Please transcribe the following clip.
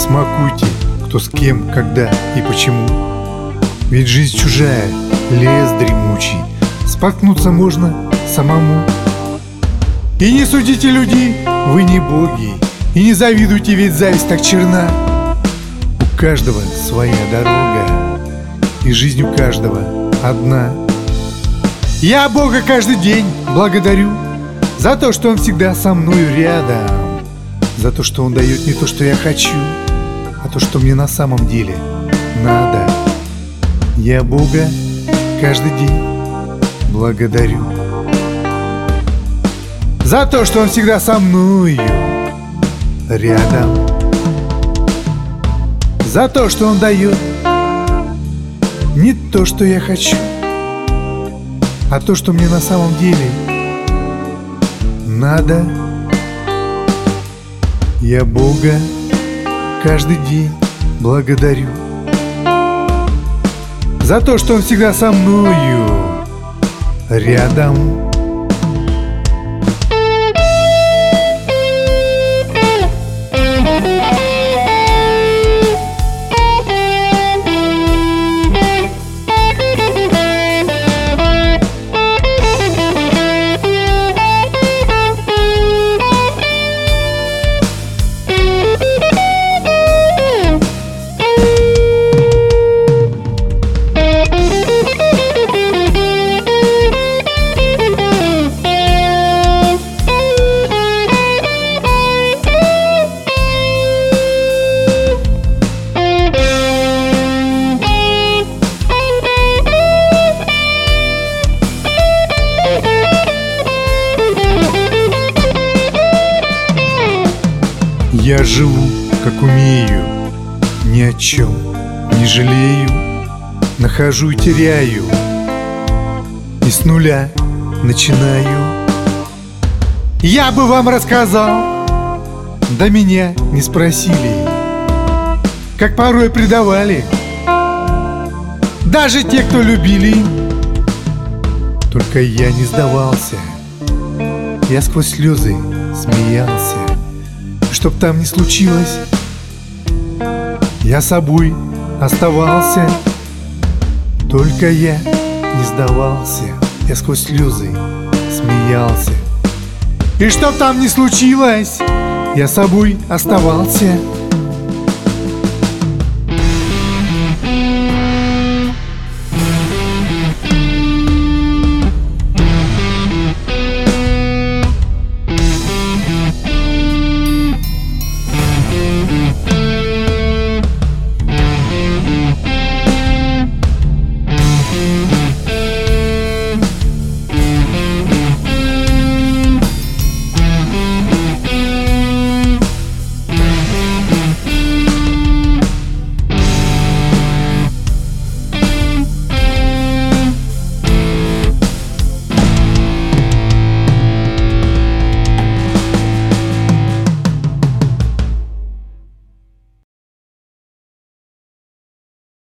Смакуйте, кто с кем, когда и почему. Ведь жизнь чужая, лес дремучий, споткнуться можно самому. И не судите людей, вы не боги, и не завидуйте, ведь зависть так черна. У каждого своя дорога, и жизнь у каждого одна. Я Бога каждый день благодарю за то, что Он всегда со мною рядом, за то, что Он дает не то, что я хочу, а то, что мне на самом деле надо. Я Бога каждый день благодарю за то, что Он всегда со мною рядом, за то, что Он дает не то, что я хочу, а то, что мне на самом деле надо. Я Бога каждый день благодарю за то, что Он всегда со мною рядом. Я живу, как умею, ни о чем не жалею, нахожу и теряю, и с нуля начинаю. Я бы вам рассказал, да меня не спросили, как порой предавали даже те, кто любили. Только я не сдавался, я сквозь слезы смеялся. Чтоб там ни случилось, я собой оставался. Только я не сдавался, я сквозь слезы смеялся. И чтоб там ни случилось, я собой оставался.